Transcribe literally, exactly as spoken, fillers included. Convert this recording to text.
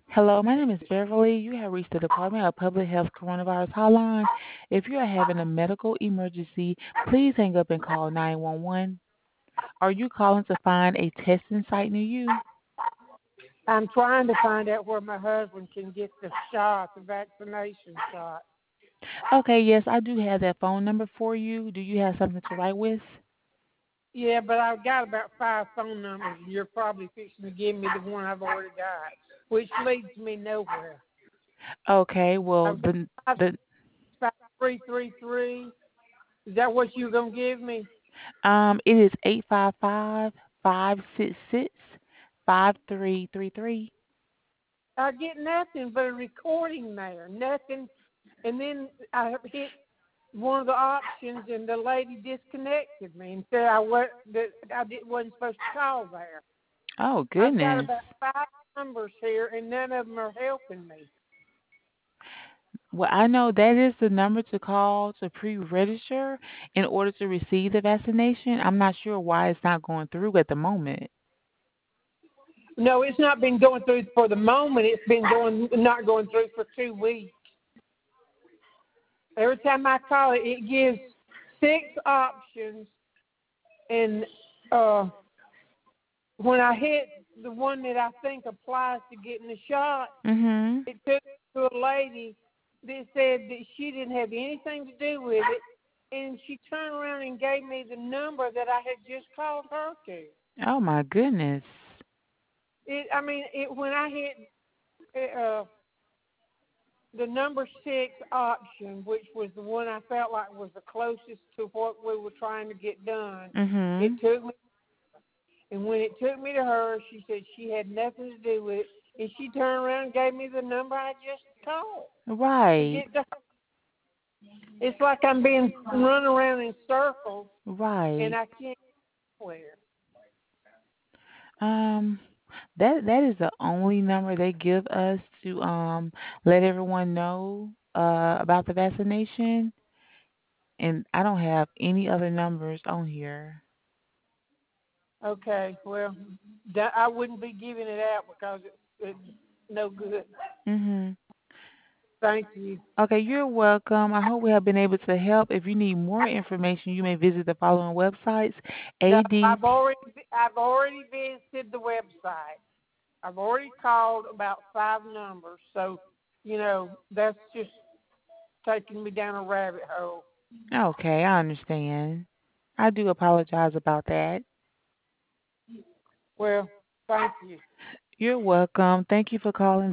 Hello, my name is Beverly. You have reached the Department of Public Health Coronavirus Hotline. If you are having a medical emergency, please hang up and call nine one one. Are you calling to find a testing site near you? I'm trying to find out where my husband can get the shot, the vaccination shot. Okay, yes, I do have that phone number for you. Do you have something to write with? Yeah, but I've got about five phone numbers, and you're probably fixing to give me the one I've already got, which leads me nowhere. Okay, well, I've got the five the five three three three. Is that what you're gonna give me? um it is eight five five five six six five three three three. I get nothing but a recording there, nothing. And then I hit one of the options, and the lady disconnected me and said I was that I did, wasn't supposed to call there. Oh I've got goodness. about five numbers here, and none of them are helping me. Well, I know that is the number to call to pre-register in order to receive the vaccination. I'm not sure why it's not going through at the moment. No, it's not been going through for the moment. It's been going not going through for two weeks. Every time I call it, it gives six options, and uh, when I hit the one that I think applies to getting the shot, Mhm. it took me to a lady that said that she didn't have anything to do with it, and she turned around and gave me the number that I had just called her to. Oh my goodness. It, I mean, it when I hit uh, the number six option, which was the one I felt like was the closest to what we were trying to get done, it Mhm. took me, and when it took me to her, she said she had nothing to do with it, and she turned around and gave me the number I just called to Right. get to her. It's like I'm being run around in circles, and Right. I can't get anywhere. Um that that is the only number they give us to um let everyone know uh about the vaccination, and I don't have any other numbers on here. Okay, well, that, I wouldn't be giving it out because it's, it's no good. Mhm. Thank you. Okay, you're welcome. I hope we have been able to help. If you need more information, you may visit the following websites. No, A D. I've already I've already visited the website. I've already called about five numbers, so you know that's just taking me down a rabbit hole. Okay, I understand. I do apologize about that. Well, thank you. You're welcome. Thank you for calling